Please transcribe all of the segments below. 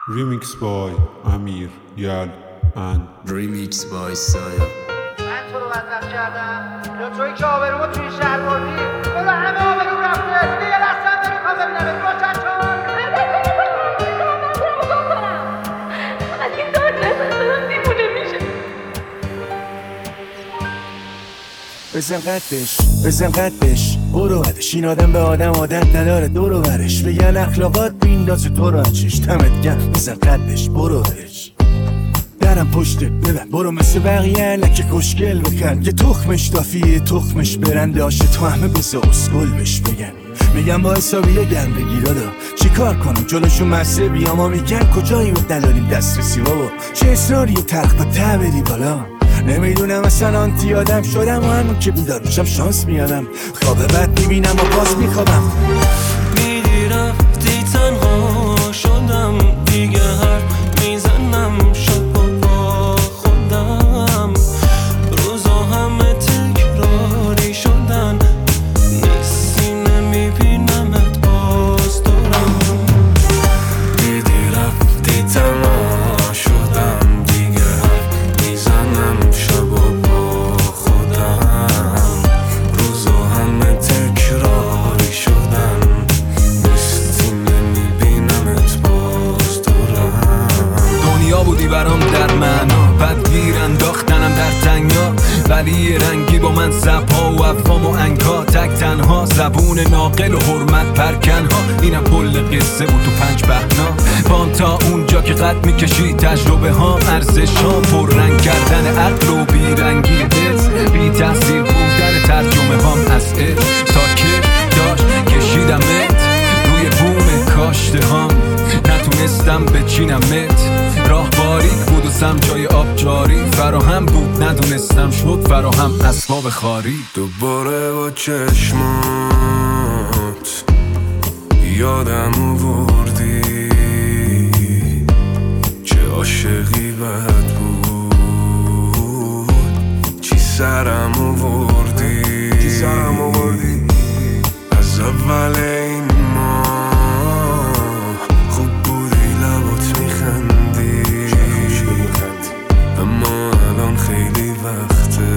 Remix by Amir, Yal and Remix by Saya. من تو رو بدبخت کردم یا توی که آبرومو توی شهر بردی برو همه آبروم رفته دیگه دستم نمیخوام ببینم روشن چون فقط این دار نزن دارم دیوونه میشه. بزن قدش برو بدش. این آدم به آدم عادت نداره دورو برش بگن اخلاقات بیندازه تو رو چش تمت گم. بزن قدش برو بدش درم پشته ببن برو مثل بقیه لکه کشکل بکن که تخمش دافیه تخمش برنده آشه تو همه بسه اسکل بش بگن. میگم با حسابیه گرم بگیر دادا چی کار کنم جلوشون مسه بیام ها میگن کجایی و دلالیم دسترسی بابا چه اصراری ترخ با ته بری بالا. نمیدونم اصلا آنتی آدم شدم و همون که بیدار میشم شانس میادم خواب بد میبینم و باز میخوابم. میدیرم دی تنها شدم دیگه حرف میزنم شب با خودم روزا همه تکراری شدن نیستی نمیبینمت باز دارم. میدیرم دی تنها شدم دیگه حرف میزنم شب با خودم روزا همه تکراری شدن نیستی نمیبینمت باز دارم. دنیا بودی برام در معنا بعد گیر انداختنم در تنگنا ولی رنگی با من زبها و افهام و انگا تک تنها زبون ناقل و حرمت پرکنها اینم کل قصه بود تو 5 بهنا بام تا اونجا که قد میکشی تجربه ها ارزش ها پر رنگ کردن عقل و بیرنگی حس بی تاثیر بودن ترجمه هام از عشق تا که داشت کشیدمت روی بوم کاشته هام نتونستم بچینمت راه باریک بود و سمجای آب جاری فراهم بود ندونستم شد فراهم اسباب خاری. دوباره با چشمات یادم آوردی چه عاشقی بد بود چی سرم آوردی از اول این ماه خوب بودی لبات میخندی اما الان خیلی وقته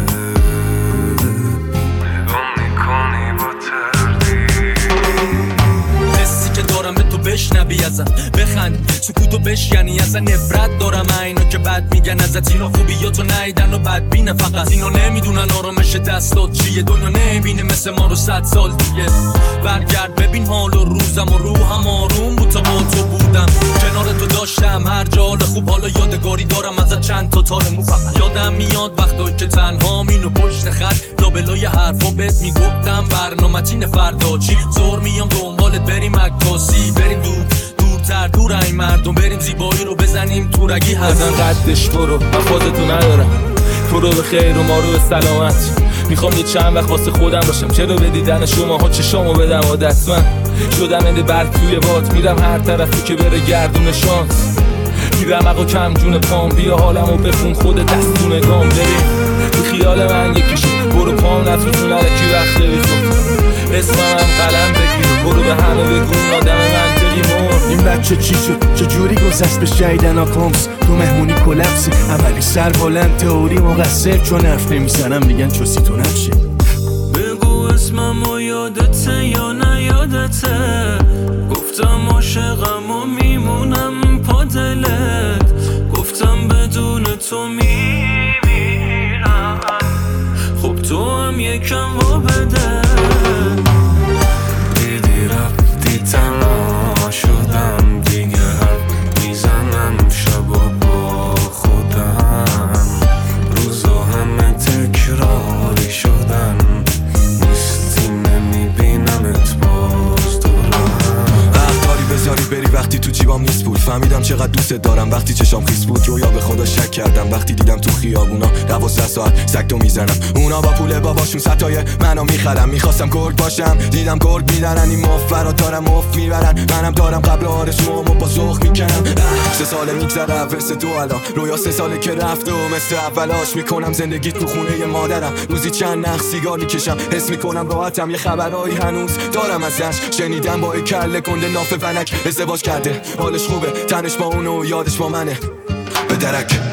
نگاه میکنی با تردید حسی که دارم به تو بشنوی ازم بخند سکوتو بشکنی ازن نفرت دارم اینو که بد میگن ازت اینا خوبیاتو نیدن و بدبینه فقط اینا نمیدونن آرامش دستات چیه دنیا نمیبینه مثل ما رو 100 سال دیگه. برگرد ببین حال و روزم و روحم آروم بود تا با تو بودم کنار تو داشتم هر جا حال خوب حالا یادگاری دارم ازت چند تا تار مو فقط یادم میاد وقتایی که تنها اینو پشت خط لابلای حرفا بهت میگفتم برنامه‌تین فردا چی زور میام دنبالت بریم عکاسی بریم دورتر دور این مردم بریم زیبایی رو بزنیم تو رگی بزن قدش برو من خودتو ندارم تو رو به خیر و ما رو به سلامت میخوام یه چند وقت واسه خودم باشم چرا به دیدن شماها چشامو بدم عادت من شدم انده برگ توی باد میرم هر طرف تو که بره گردون شانس میرم اقا کم جون پام بیا حالمو بخون خود دستون گام بریم تو خیال من یکی شد برو پام نتوتون نرکی وقت بیخود اسمم هم قلم بگیر برو به همه بگون آدم منطقی مرد. این بچه چی شد چجوری گذشت به شیدن آکامس تو مهمونی کلپسی عملی سر بلند تئوری مقصر چون حرف نمیزنم میگن چوسی تو نفشه. بگو اسمم و یادته یا نیادته گفتم عاشقم و میمونم پا دلت گفتم بدون تو میمیرم خب تو هم یکم وا بده. دیدی رفتی تنها شدم دیگه حرف میزنم شبا با خودم روزا همه تکراری شدن نیستی نمیبینمت باز دارم. اخباری بذاری بری وقتی تو جیبام نیست بود فهمیدم چقدر دوست دارم وقتی چشام خیس بود جویا به خدا شک کردم وقتی دیدم تو خیابونا 12 ساعت سگتو میزنم اونا با پول باباشون ستای منو میخرم میخواستم گرگ باشم دیدم گرگ میدارن این مفت برا دارم مفت میبرن منم دارم قبل آرزومو با ذوق میکنم 3 ساله میگذره ورس تو الان رویا 3 ساله که رفته و مثل اولاش میکنم زندگی تو خونه مادرم روزی چند نخ سیگار میکشم حس میکنم راحتم یه خبرایی هنوز دارم ازش شنیدم با کله کنده ناف ونک ازدواج کرده حالش خوبه تنش با اونو یادش با منه به درک